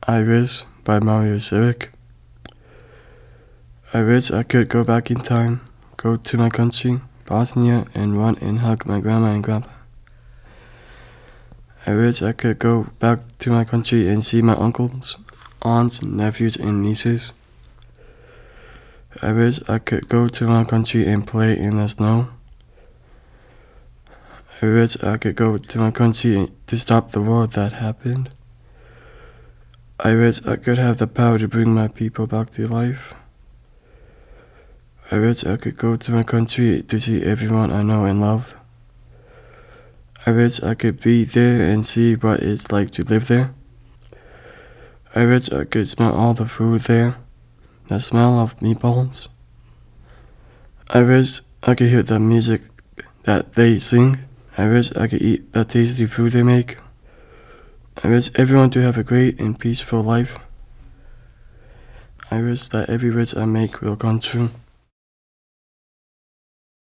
Iris by Mario Civic. I wish I could go back in time, go to my country, Bosnia, and run and hug my grandma and grandpa. I wish I could go back to my country and see my uncles, aunts, nephews, and nieces. I wish I could go to my country and play in the snow. I wish I could go to my country to stop the war that happened. I wish I could have the power to bring my people back to life. I wish I could go to my country to see everyone I know and love. I wish I could be there and see what it's like to live there. I wish I could smell all the food there, the smell of meatballs. I wish I could hear the music that they sing. I wish I could eat the tasty food they make. I wish everyone to have a great and peaceful life. I wish that every wish I make will come true.